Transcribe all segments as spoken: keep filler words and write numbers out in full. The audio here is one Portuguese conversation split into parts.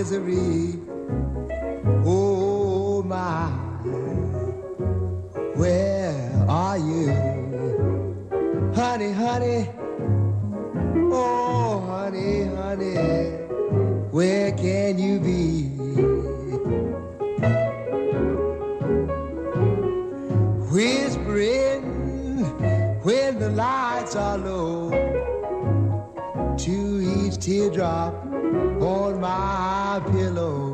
misery. Oh my, where are you? Honey, honey, oh honey, honey, where can you be? Whispering when the lights are low, to each teardrop on my pillow.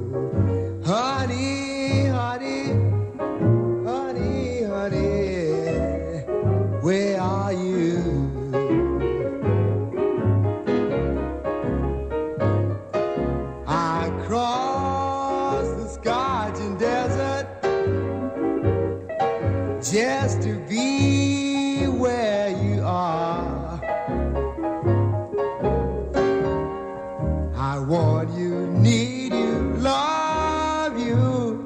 Honey, honey, honey, honey, where are you? I cross the scorching desert just to be where you are. I want you, need you, love you,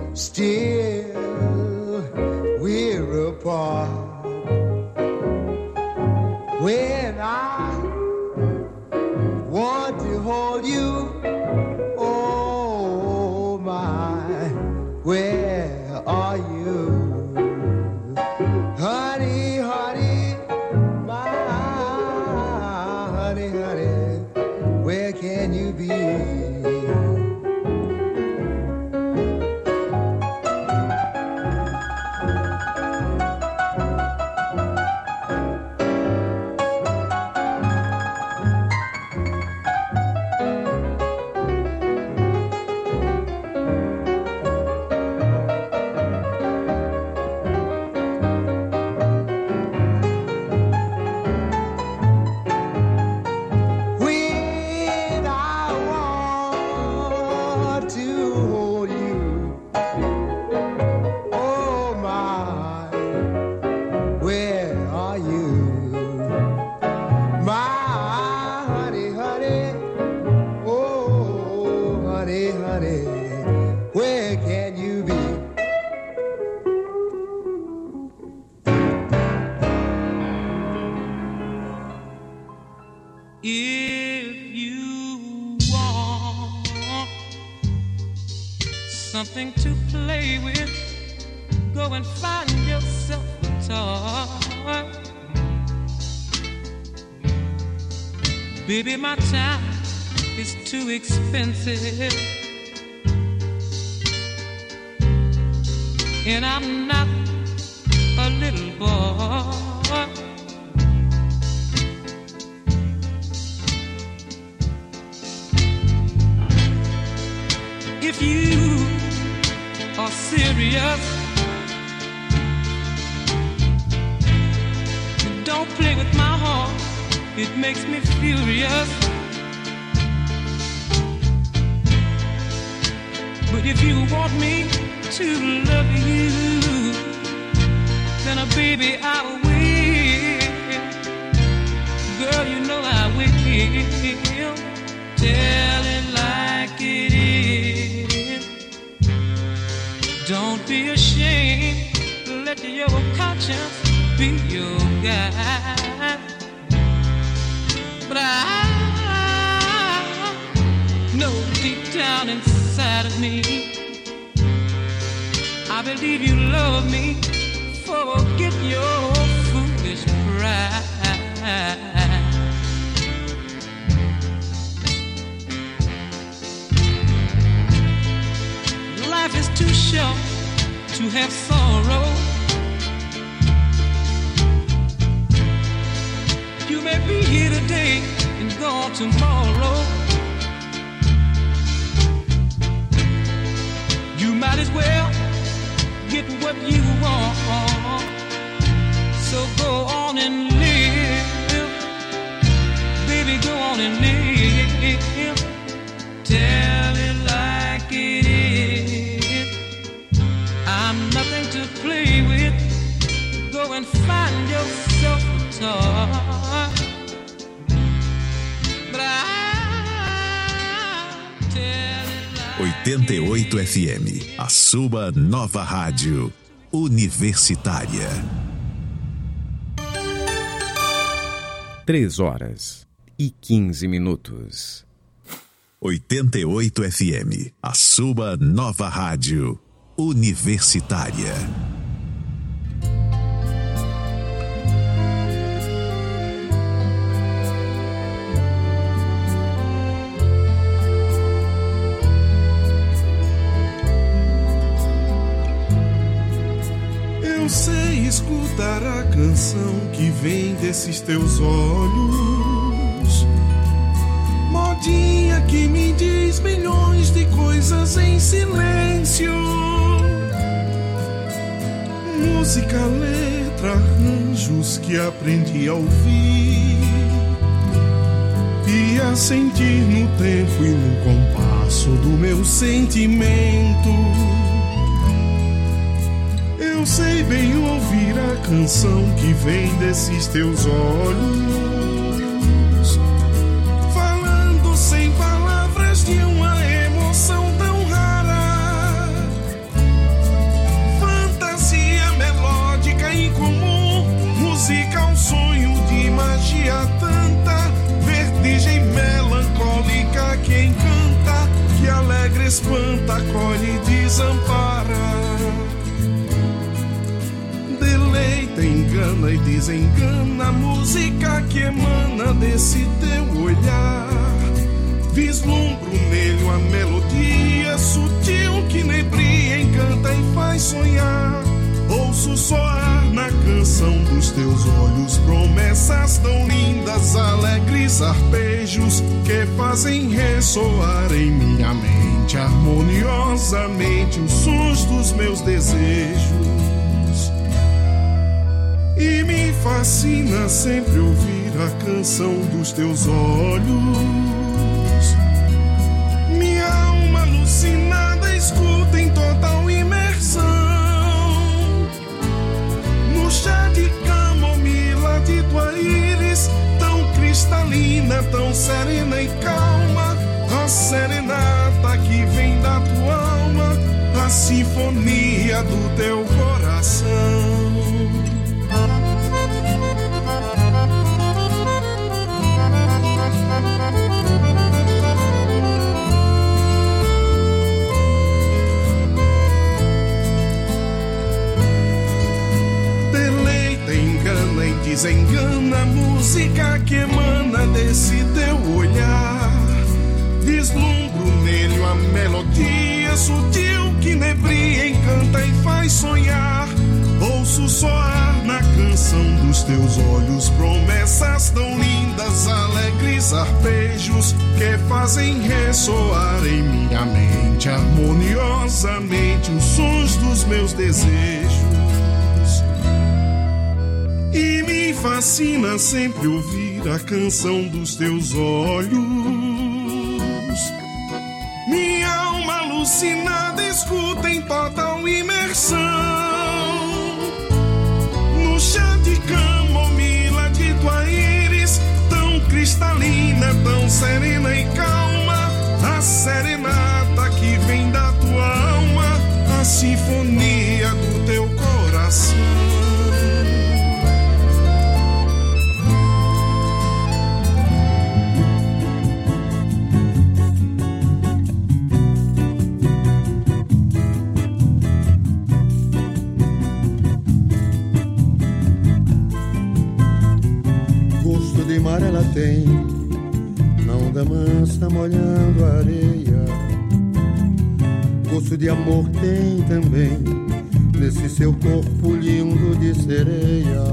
still we're apart. When I want to hold you, oh my, where are you? Honey, honey, my honey, honey, where can you be? Something to play with, go and find yourself a toy. Baby, my time is too expensive, and I'm not a little boy. If you are serious, don't play with my heart, it makes me furious. But if you want me to love you, then, uh, baby, I will. Girl, you know I will. Tell it like it is. Don't be ashamed, let your conscience be your guide. But I know deep down inside of me, I believe you love me. Forget your foolish pride. Life is too short to have sorrow. You may be here today and gone tomorrow. You might as well get what you want. So go on and live, baby, go on and live. Tell it like it is. I'm nothing to play with. Go and find yourself a toy. But I tell it like oitenta e oito F M, a sua nova rádio universitária. Três horas e quinze minutos. oitenta e oito F M, a sua nova rádio universitária. Eu sei escutar a canção que vem desses teus olhos, modinha que me diz milhões de coisas em silêncio. Música, letra, arranjos que aprendi a ouvir e a sentir no tempo e no compasso do meu sentimento. Eu sei bem ouvir a canção que vem desses teus olhos, falando sem palavras de uma emoção tão rara, fantasia melódica incomum, música um sonho de magia tanta, vertigem melancólica que encanta, que alegre espanta, acolhe e desampara. Deleita, engana e desengana, música que emana desse teu olhar. Vislumbro nele uma melodia sutil que nebria, encanta e faz sonhar. Ouço soar na canção dos teus olhos promessas tão lindas, alegres arpejos que fazem ressoar em minha mente harmoniosamente os sons dos meus desejos. E me fascina sempre ouvir a canção dos teus olhos. Minha alma alucinada escuta em total imersão. No chá de camomila de tua íris, tão cristalina, tão serena e calma, a serenata que vem da tua alma, a sinfonia do teu coração. Deleita, engana e desengana, música que emana desse teu olhar. Vislumbro nele uma melodia sutil que nebria, encanta e faz sonhar. Ouço soar na canção dos teus olhos promessas tão lindas, alegres arpejos que fazem ressoar em minha mente harmoniosamente os sons dos meus desejos. E me fascina sempre ouvir a canção dos teus olhos. Minha alma alucinada escuta em total imersão. No chá de camomila de tua íris, tão cristalina, tão serena e calma, a serenata que vem da tua alma, a sinfonia do teu coração. De mar ela tem, não da mansa molhando a areia. Gosto de amor tem também, nesse seu corpo lindo de sereia.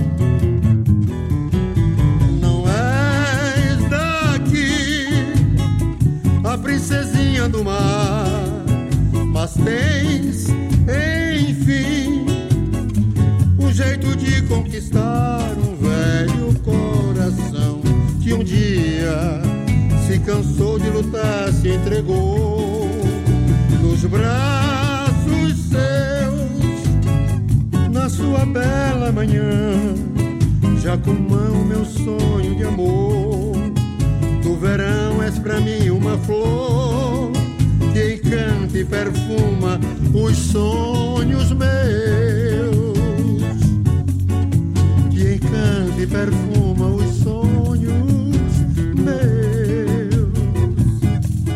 Não és daqui, a princesinha do mar, mas tens, enfim, um jeito de conquistar um velho coração que um dia se cansou de lutar, se entregou nos braços seus. Na sua bela manhã, Jacumã, meu sonho de amor. Do verão és pra mim uma flor que encanta e perfuma os sonhos meus, que encanta e perfuma os sonhos meus.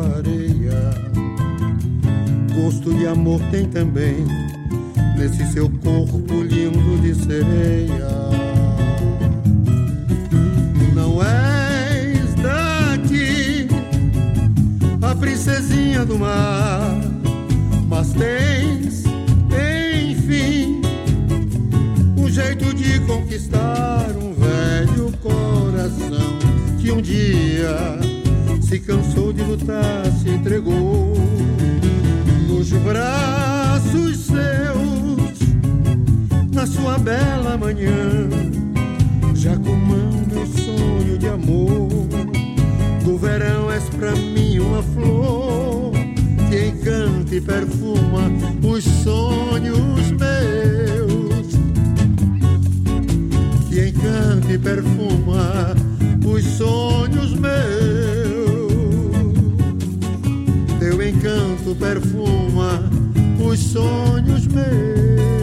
areia. Gosto de amor tem também nesse seu corpo lindo de sereia. Não és daqui, a princesinha do mar, mas tens, enfim, um jeito de conquistar um velho coração que um dia se cansou de lutar, se entregou nos braços seus, na sua bela manhã. Jacumã, meu sonho de amor, do verão és pra mim uma flor que encanta e perfuma os sonhos meus, que encanta e perfuma os sonhos meus. Teu encanto perfuma os sonhos meus.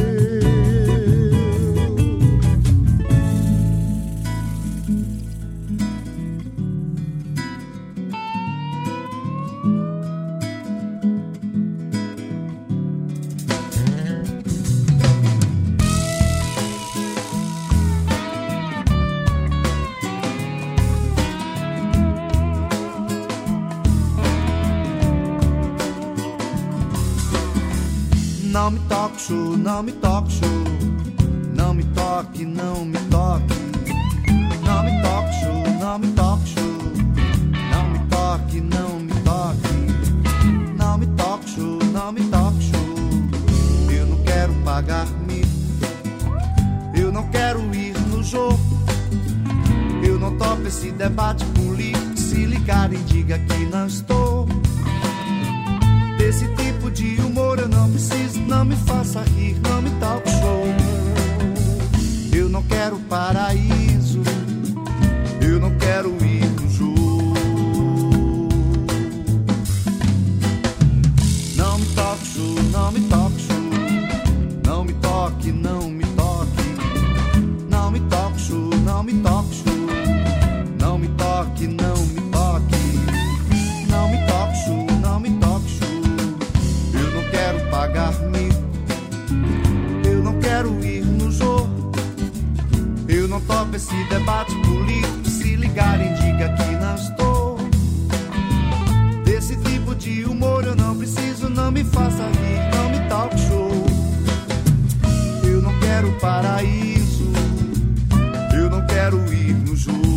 Não me toque, chu, não me toque, chu. Não me toque, não me toque. Não me toque, chu, não me toque, chu. Não me toque, não me toque. Não me toque, chu, não me toque, chu. Eu não quero pagar mico, eu não quero ir no jogo. Eu não topo esse debate político. Se ligarem, diga que não estou. Desse tipo de humor eu não preciso, não me faça rir, não me talk show. Eu não quero paraíso, eu não quero ir no jogo. Não me toque, show, não me toque, show. Não me toque, não me toque. Não me toque, show, não me toque, show. Não me toque, não me toque. Não me toque, show, não me toque, show. Quero pagar mico, eu não quero ir no jogo. Eu não topo esse debate político. Se ligarem, diga que não estou. Desse tipo de humor eu não preciso, não me faça rir, não me talk show. Eu não quero paraíso, eu não quero ir no jogo.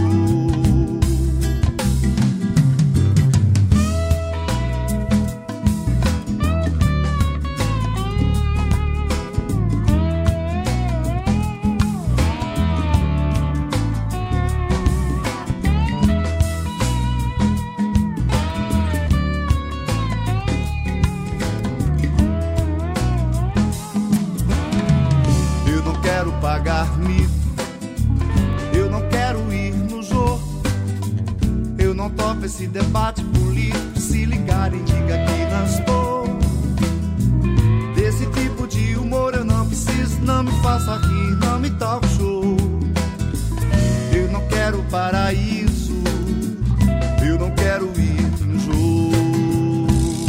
Pagar mico, eu não quero ir no jogo. Eu não topo esse debate político. Se ligarem, diga que não estou. Desse tipo de humor eu não preciso, não me faça rir, não me talk show. Eu não quero paraíso, eu não quero ir no jogo.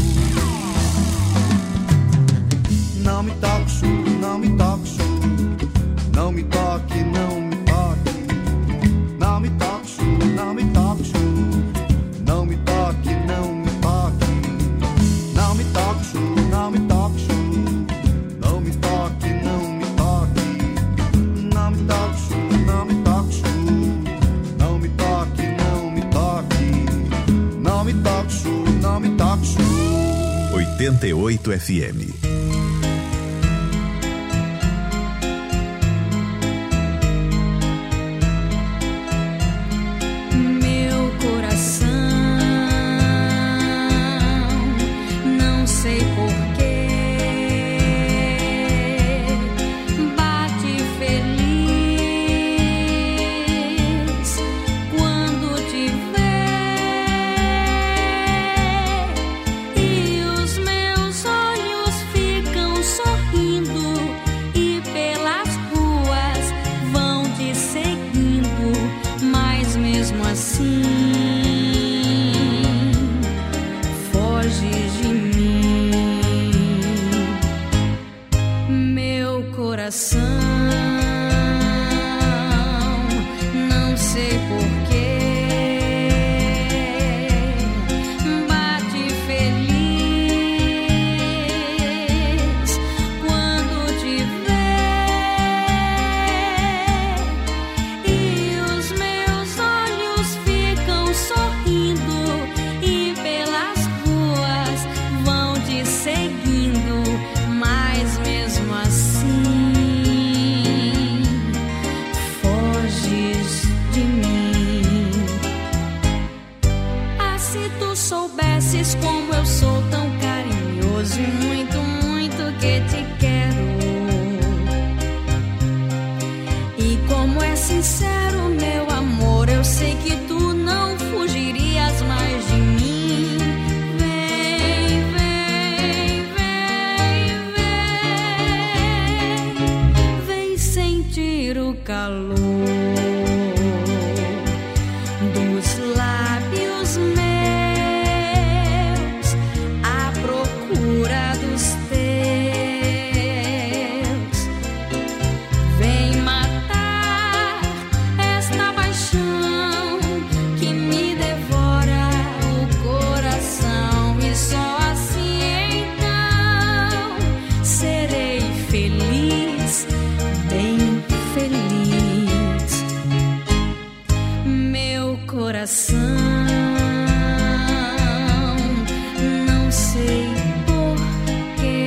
Não me talk show, não me talk show. Não me toque, não me toque. Não me toque, chu, não me toque, chu. Não me toque, não me toque. Não me toque, chu, não me toque, chu. Não me toque, não me toque. Não me toque, chu, não me toque, chu. Não me toque, não me toque. Não me toque, chu, não me toque, chu. oitenta e oito F M. E os meus olhos ficam foges de mim, meu coração. Não sei porquê. Como eu sou tão carinhoso e muito, muito que te quero. E como é sincero meu amor, eu sei que tu não fugirias mais de mim. Vem, vem, vem, vem, vem sentir o calor dos lábios meus. Coração, não sei porquê,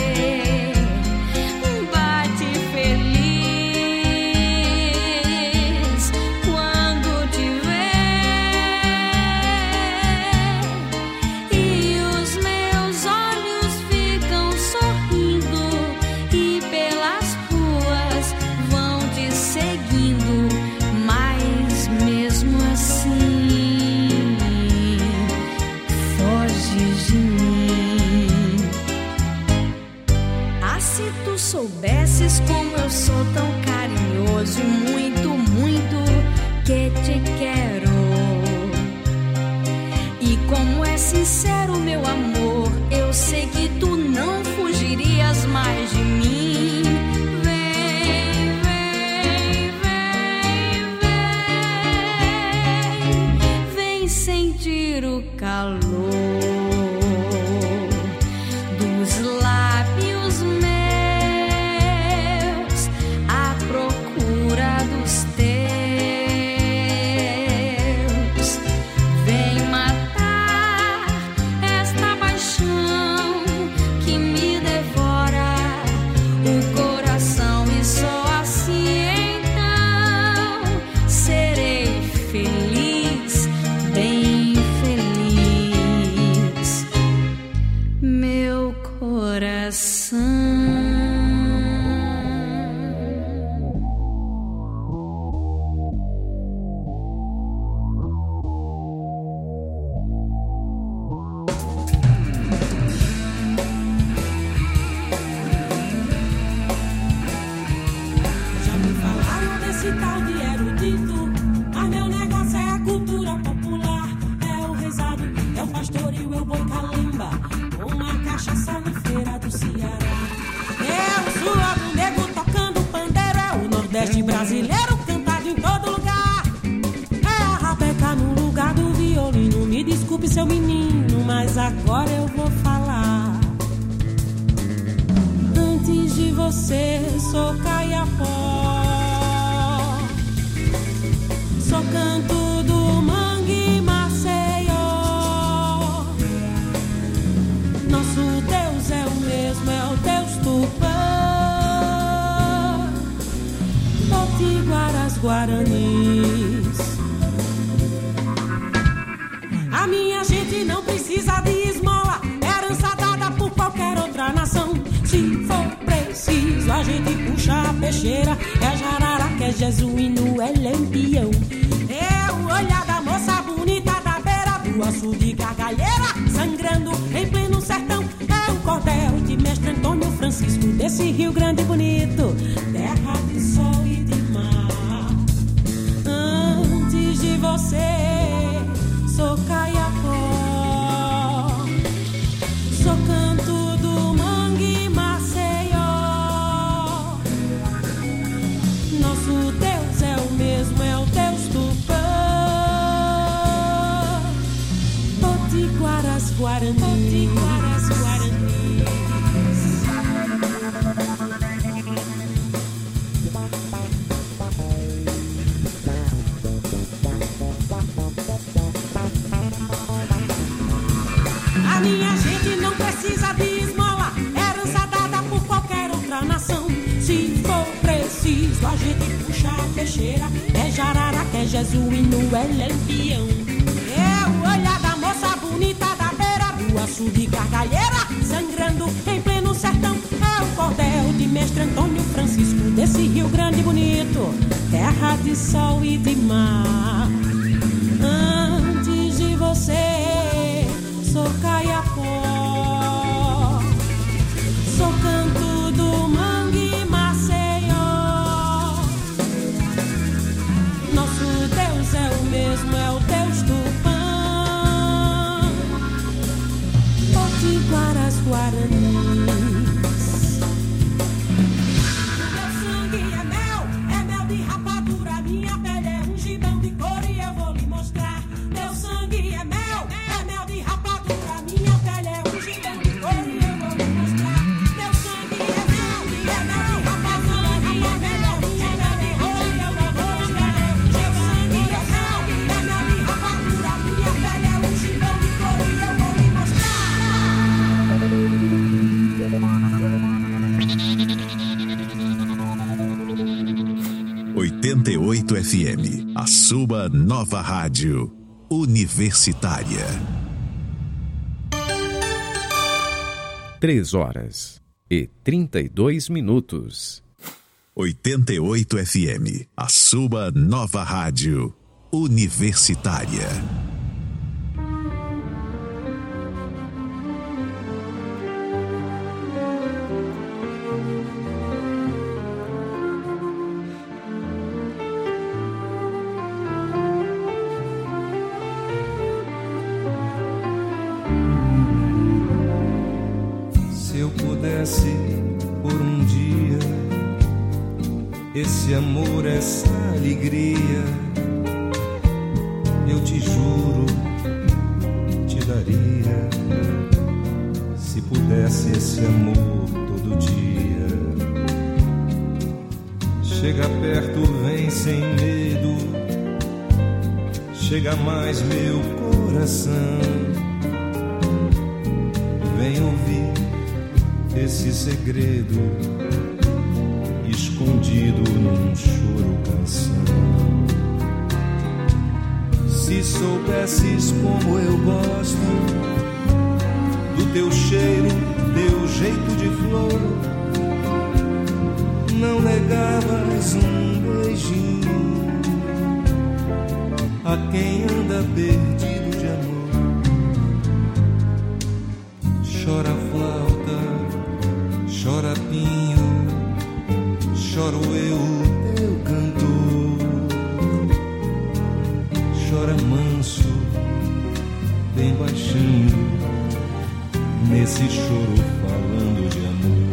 bate feliz quando te ver, e os meus olhos ficam sorrindo e pelas ruas vão te seguindo, mas mesmo assim soubesses como eu sou tão carinhoso e muito, muito que te quero. E como é sincero meu amor, eu sei que tu não fugirias mais de mim. Vem, vem, vem, vem, vem sentir o calor dos lábios meus. Dos teus, vem matar esta paixão que me devora o coração, e só assim então serei feliz, bem feliz, meu coração. Brasileiro cantado em todo lugar. É a rabeca no lugar do violino. Me desculpe, seu menino, mas agora eu vou falar. Antes de você, sou Caiapó, sou canto do Mangue Maceió. Nosso Deus é o mesmo, é o Deus Tupã, Potiguaras, Guaranis. A minha gente não precisa de esmola, herança dada por qualquer outra nação. Se for preciso, a gente puxa a peixeira. É jarara que é jesuíno, é lampião. É o olhar da moça bonita da beira do açude, gargalheira, sangrando em pleno sertão. É o cordel de mestre Antônio Francisco, desse Rio Grande bonito, terra de sol e de mar. Antes de você, sou Caiapó, potiguaras guaranis. A minha gente não precisa de esmola, herança dada por qualquer outra nação. Se for preciso, a gente puxa a peixeira. É jararaca, é jesuíno, é lampião. É o olhar da moça bonita da beira-rua, açude gargalheira, sangrando em pleno sertão. É o cordel de mestre Antônio Francisco, desse Rio Grande bonito, terra de sol e de mar. Antes de você, sou Caiapó, sou canto do Mangue Maceió. Nosso Deus é o mesmo, é o Deus Tupã, potiguaras guaranis. Meu sangue é mel, é mel de rapadura, minha pele é um gibão de cor e eu vou lhe mostrar. Meu sangue é mel, é mel de rapadura, minha pele é um gibão de cor e eu vou lhe mostrar. Meu sangue é mel, é mel de rapadura, minha pele é um gibão de cor e eu vou lhe mostrar. Meu sangue é mel, é mel de rapadura, minha pele é um gibão de cor e eu vou lhe mostrar. oitenta e oito F M, a sua nova rádio universitária. Três horas e trinta e dois minutos. oitenta e oito F M, a sua nova rádio universitária. Se eu pudesse por um dia, esse amor, essa alegria, eu te juro, te daria. Se pudesse esse amor todo dia, chega perto, vem sem medo, chega mais meu coração, vem ouvir esse segredo escondido num choro canção. Se soubesses como eu gosto do teu cheiro, teu jeito de flor, não negavas um beijinho a quem anda perdido de amor. Chora flauta, chora pinho, choro eu, teu cantor. Chora manso, bem baixinho, nesse choro falando de amor.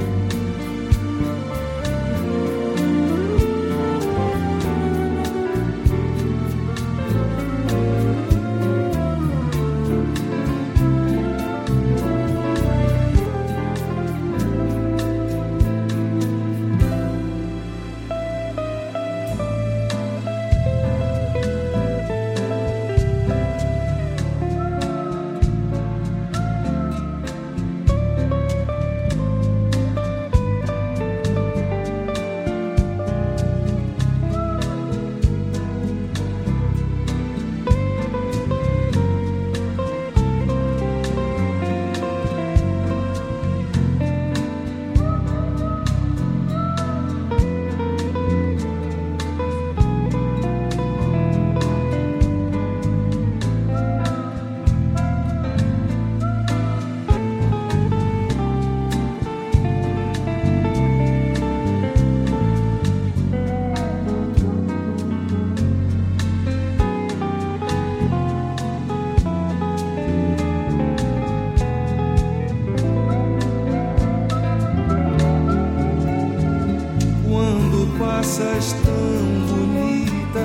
passas tão bonita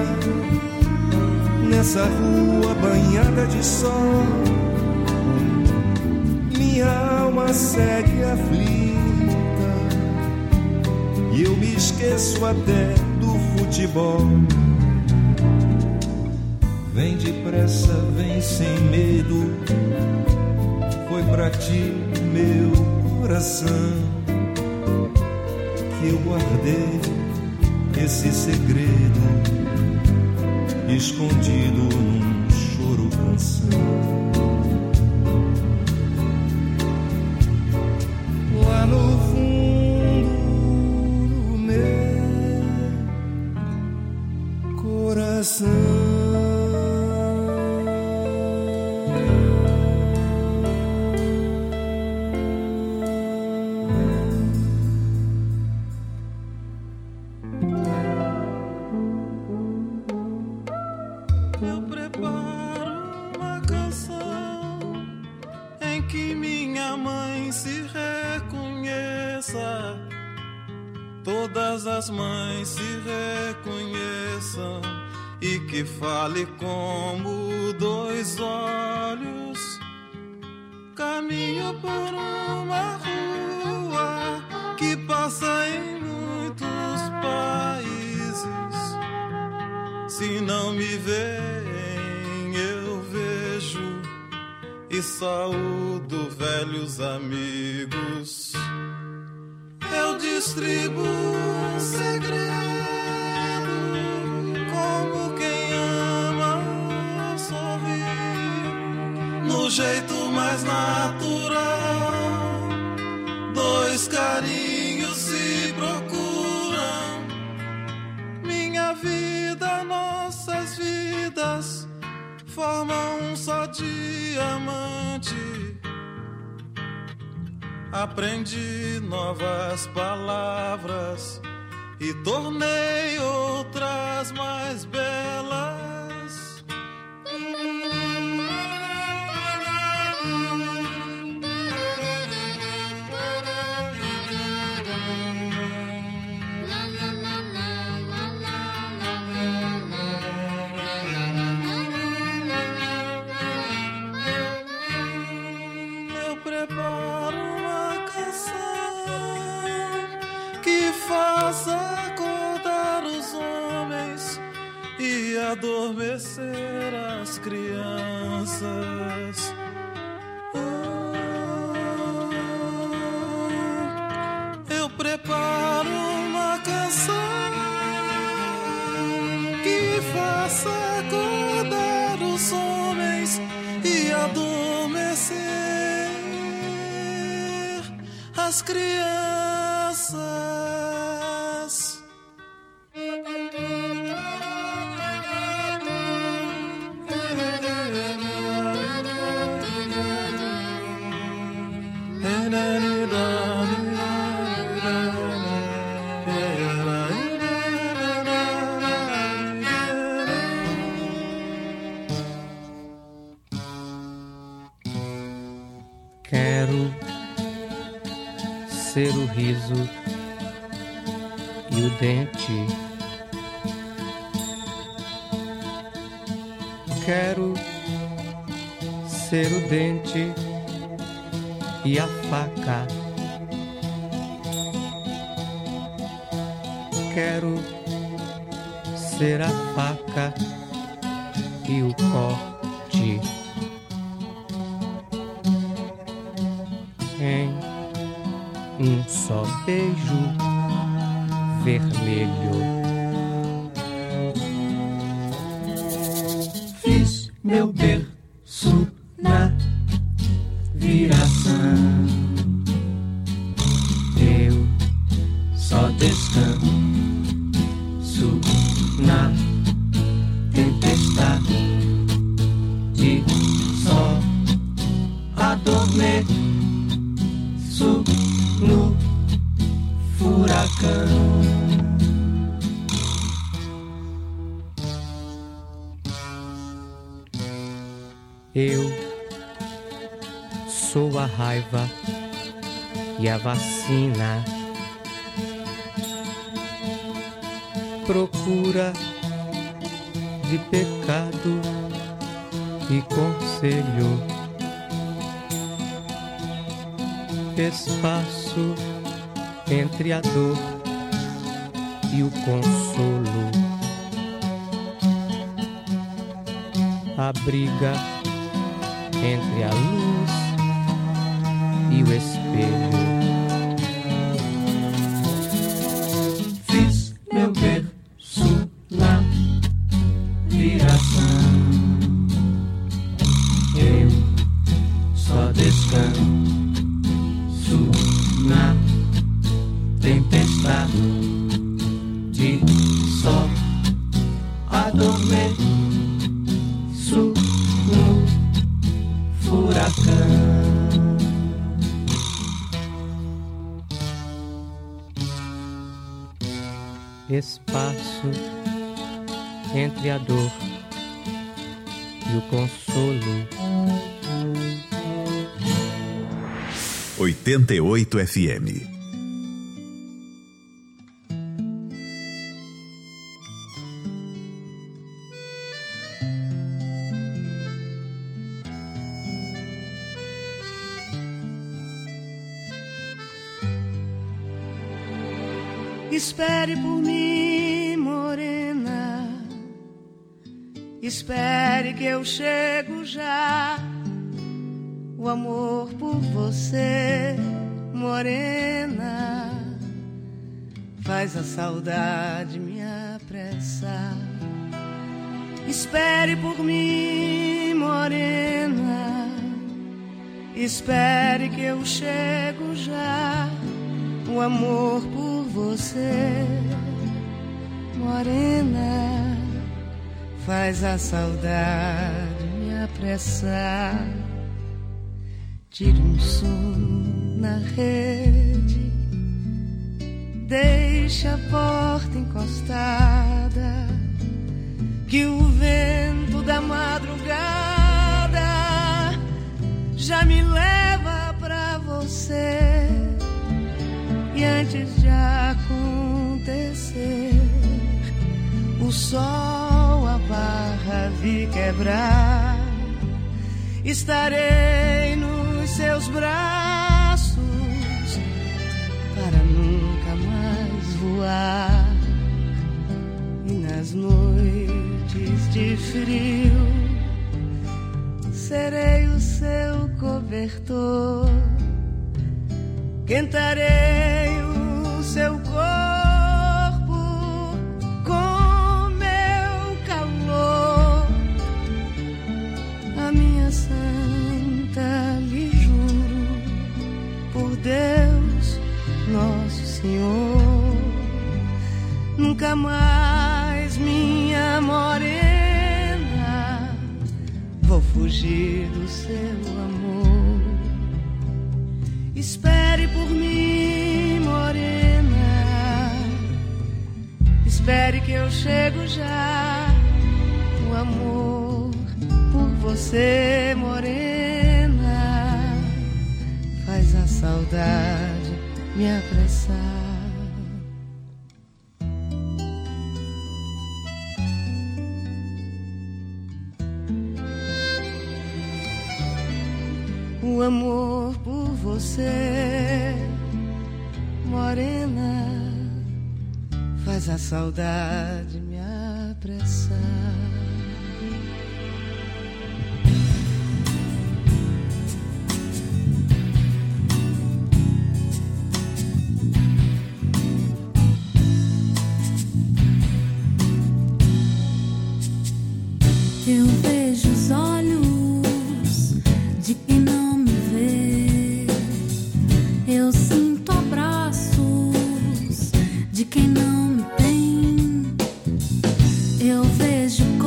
nessa rua banhada de sol. segue aflita e eu me esqueço até do futebol. Vem depressa, vem sem medo, foi pra ti meu coração que eu guardei esse segredo escondido num choro canção. Lá no fundo do meu coração. Todas as mães se reconheçam e que fale como dois olhos. Caminho por uma rua que passa em muitos países. Se não me veem, eu vejo e saúdo velhos amigos. Eu distribuo um segredo, como quem ama sorrir, no jeito mais natural. Dois carinhos se procuram, minha vida, nossas vidas formam um só diamante. Aprendi novas palavras e tornei outras mais belas. Eu preparo faça acordar os homens e adormecer as crianças. Oh, eu preparo uma canção que faça acordar os homens e adormecer as crianças. Quero ser o riso e o dente. Quero ser o dente e a faca. Quero ser a faca e o corte. Em um só beijo vermelho. Fiz meu berço na viração. Eu só descanso na tempestade e só adormeço no furacão. Eu sou a raiva e a vacina. Procura de pecado e conselho. Espaço entre a dor e o consolo, a briga entre a luz e o espelho. Fiz meu berço na viração, eu só descanso na tempestade, só adormeço no furacão. Espaço entre a dor e o consolo. oitenta e oito F M. Espere por mim, morena, espere que eu chego já. O amor por você, morena, faz a saudade me apressar. Espere por mim, morena, espere que eu chego já. O amor por você, morena, faz a saudade me apressar. Tire um sono na rede, deixe a porta encostada, que o vento da madrugada já me leva pra você. E antes de acontecer, o sol a barra vi quebrar, estarei nos seus braços para nunca mais voar. E nas noites de frio serei o seu cobertor, quentarei o seu corpo com meu calor. A minha santa lhe juro, por Deus Nosso Senhor, nunca mais, minha morena, vou fugir do seu amor. Espere por mim, morena, espere que eu chego já. O amor por você, morena, faz a saudade me apressar. O amor por você, morena, faz a saudade me apressar. Eu vejo os olhos de quem não me vê, eu sinto abraços de quem não me tem, eu vejo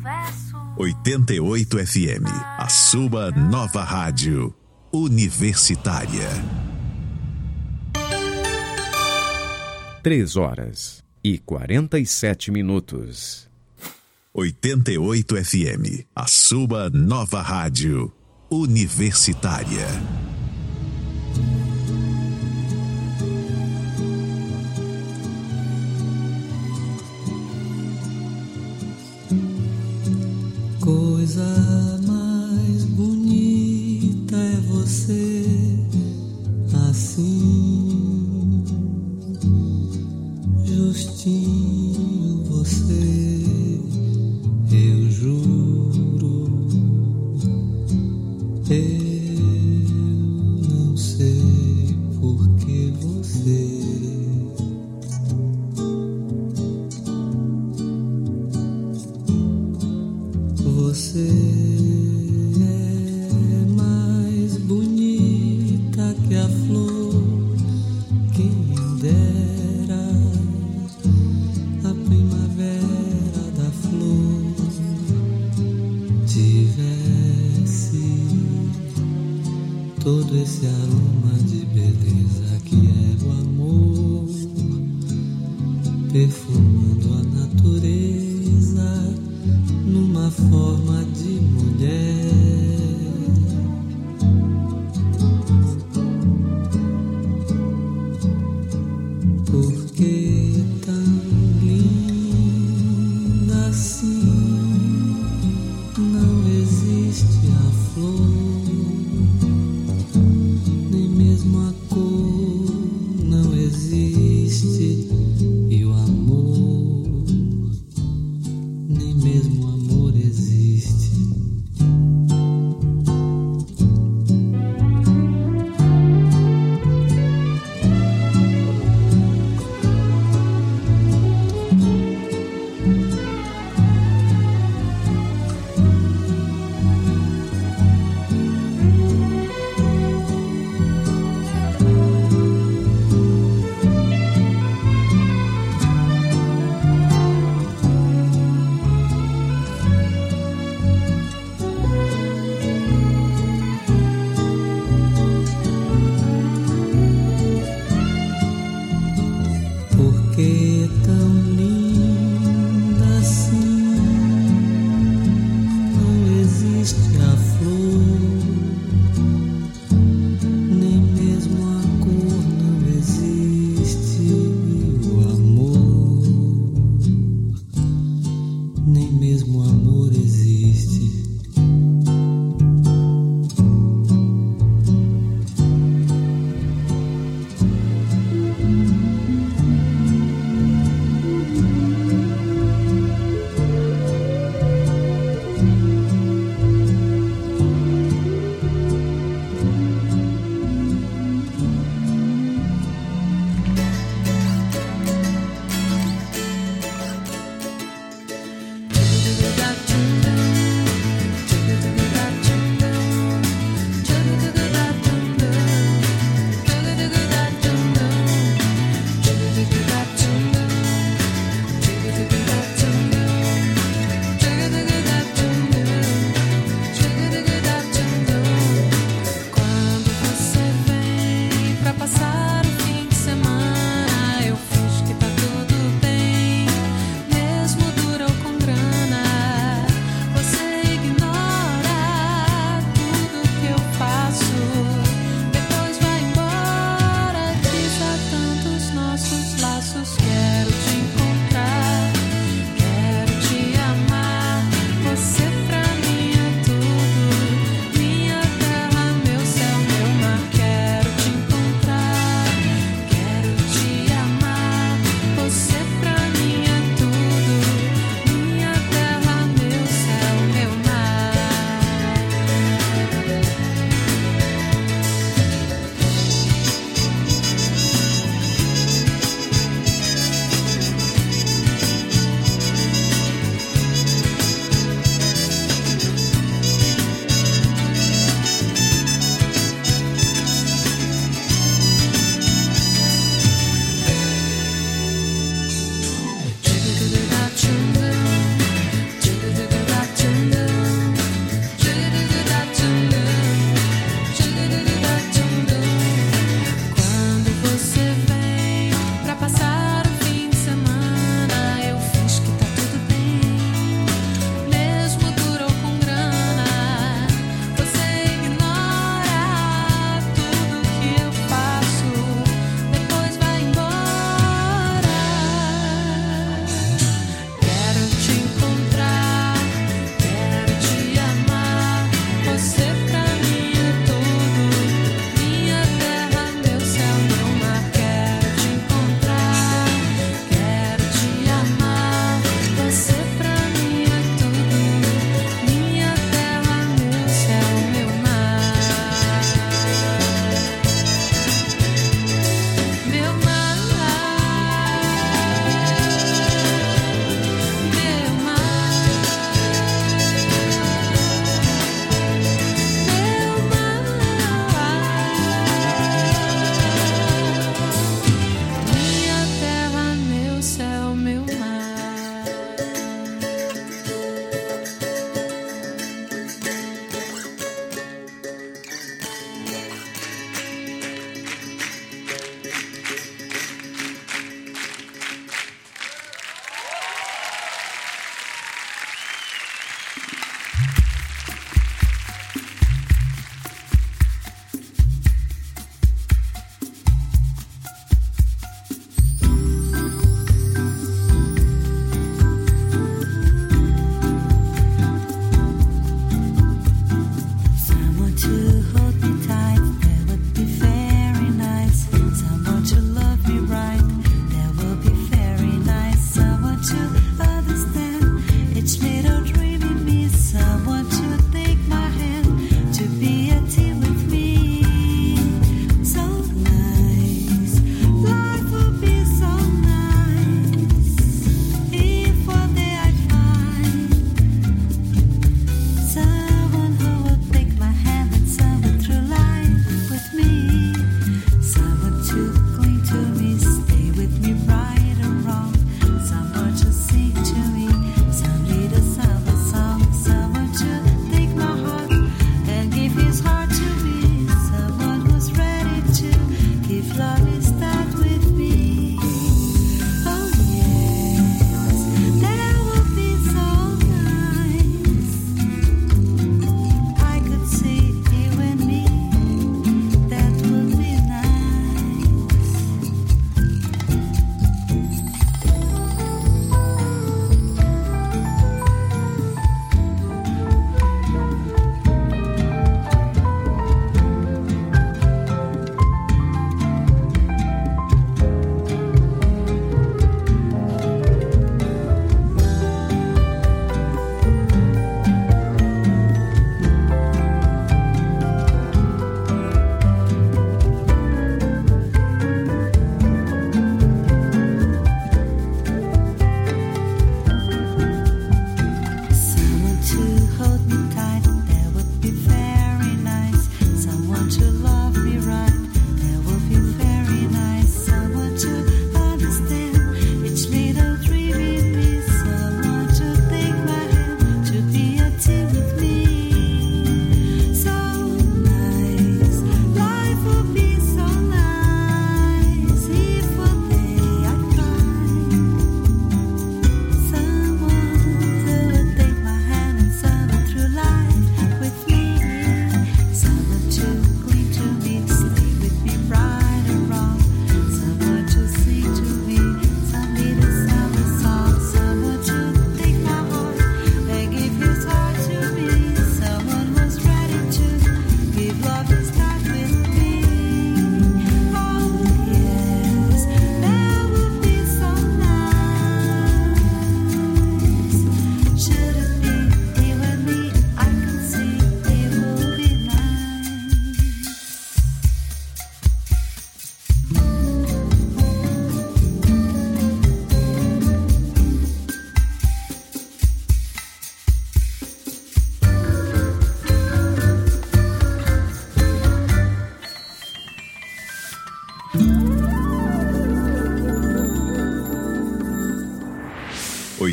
oitenta e oito F M, a sua nova rádio universitária. Três horas e quarenta e sete minutos. oitenta e oito F M, a sua nova rádio universitária. Coisa mais bonita é você assim, justinho você, eu juro, eu não sei por que você Você é mais bonita que a flor, quem dera a primavera da flor tivesse todo esse aroma de beleza que é o amor, perfumando a natureza numa forma de mulher. Por que tão linda assim? Não existe a flor, nem mesmo a cor não existe, e o amor, nem mesmo o amor existe.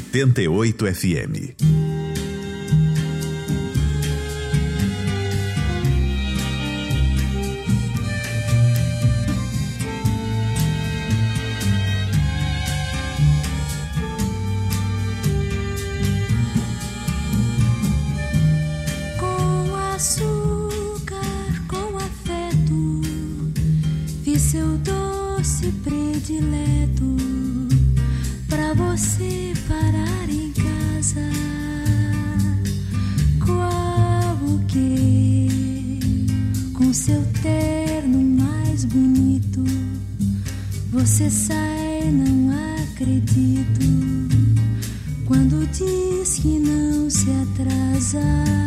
oitenta e oito F M. Com açúcar, com afeto, vi seu doce predileto pra você parar em casa. Qual o que? Com seu terno mais bonito, você sai, não acredito, quando diz que não se atrasa.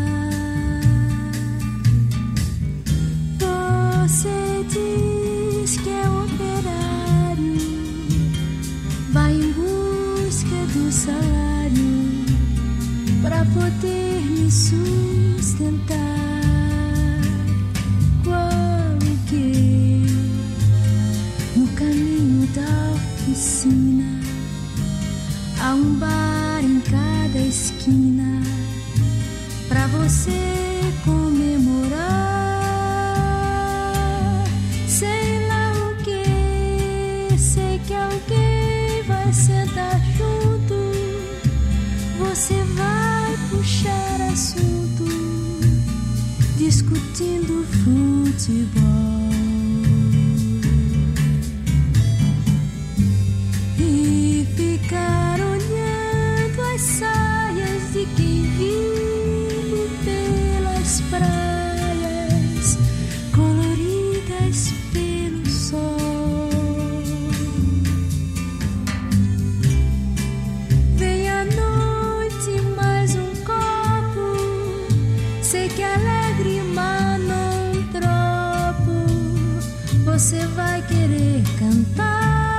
Você diz que é operário, vai em busca do salário pra poder me sustentar. Qual o que? No caminho da oficina há um bar em cada esquina pra você comemorar. Sei lá o que, sei que alguém vai sentar junto, você vai puxar assunto, discutindo futebol. E ficar olhando as saias de quem vive pelas praias, coloridas pelo sol. Vem à noite mais um copo, sei que é alegre, mas não tropo, você vai querer cantar.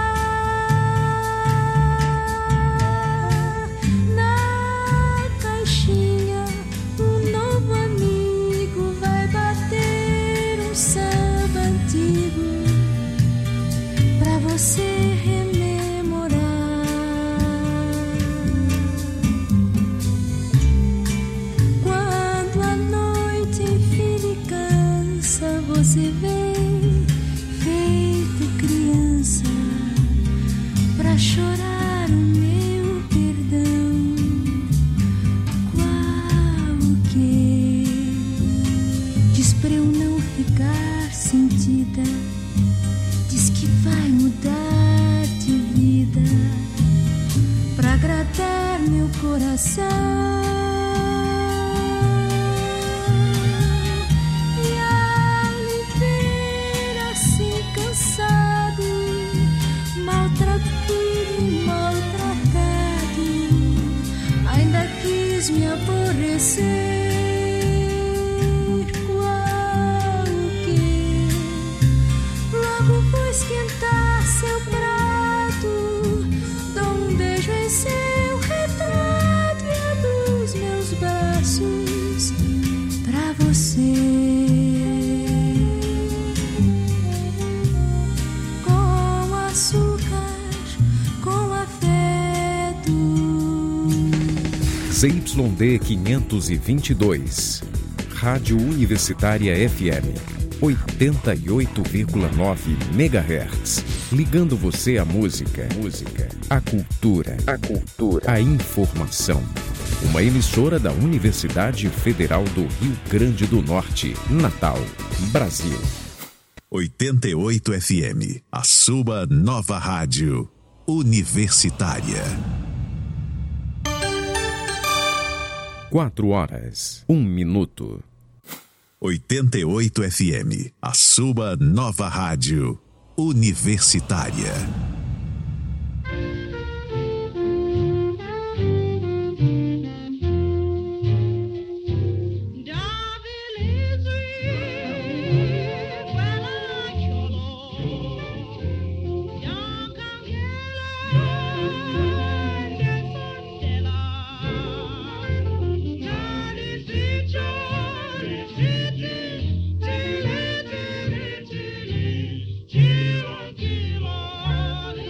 Na caixinha um novo amigo vai bater um samba antigo pra você rememorar. Quando a noite enfim lhe cansa, você vem feito criança pra chorar o meu perdão. Qual o que? Diz pra eu não ficar sentida, diz que vai mudar de vida pra agradar meu coração. E ao me ver assim cansado, maltratado e maltratado, ainda quis me aborrecer. Qual o que? Logo vou esquentar seu prato, dou um beijo em seu retrato e abro os meus braços pra você. Com açúcar, com afeto. Z Y D quinhentos e vinte e dois, Rádio Universitária F M, oitenta e oito vírgula nove megahertz, ligando você à música, música, à cultura, à cultura, à informação. Uma emissora da Universidade Federal do Rio Grande do Norte, Natal, Brasil. oitenta e oito F M, a sua nova rádio universitária. Quatro horas, um minuto. oitenta e oito F M, a sua nova rádio universitária. Kilo, kilo.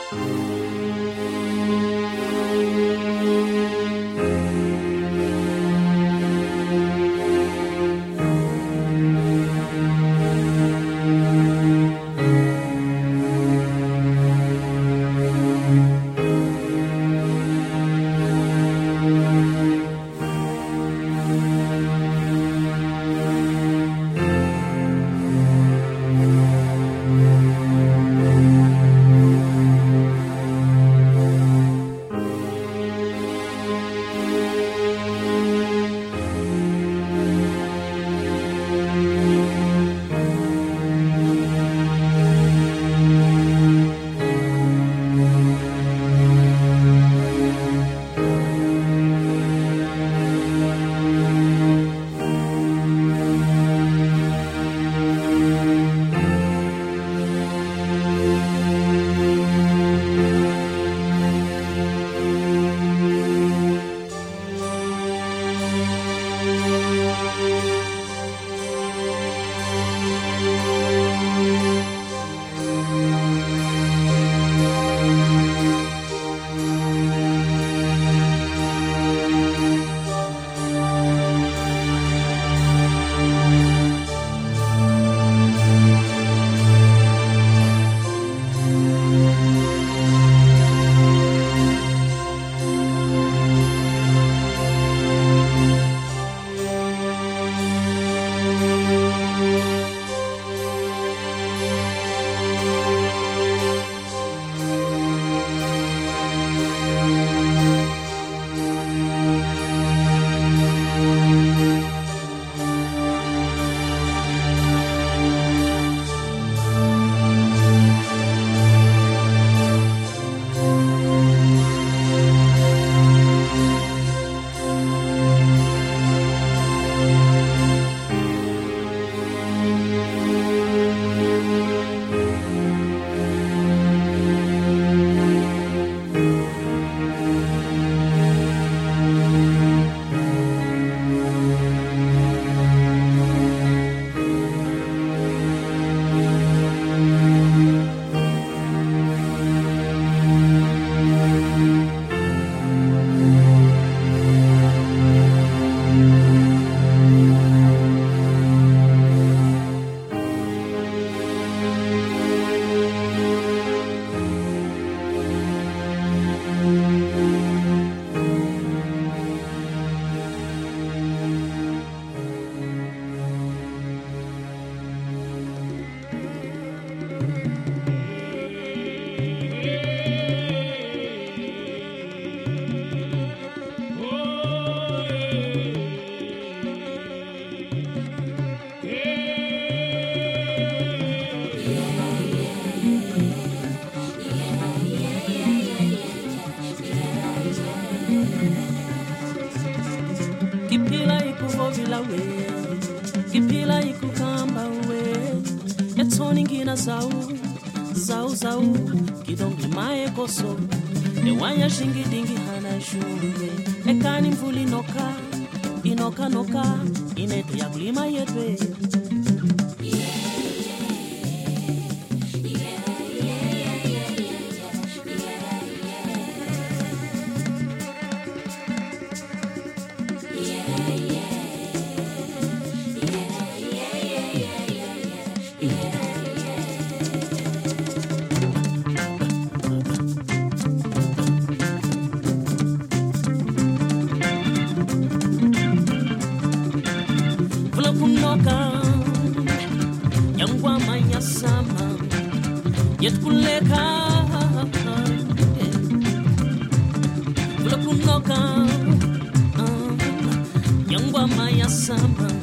kila we kipila ikukamba we etoni ngina zau zau zau kidongi mae koso ne wanya shingi dingi hana shule ekani mvuli noka inoka noka inetu ya kulima yetwe Yetkuleka Vula kunoka Yangwa maya sama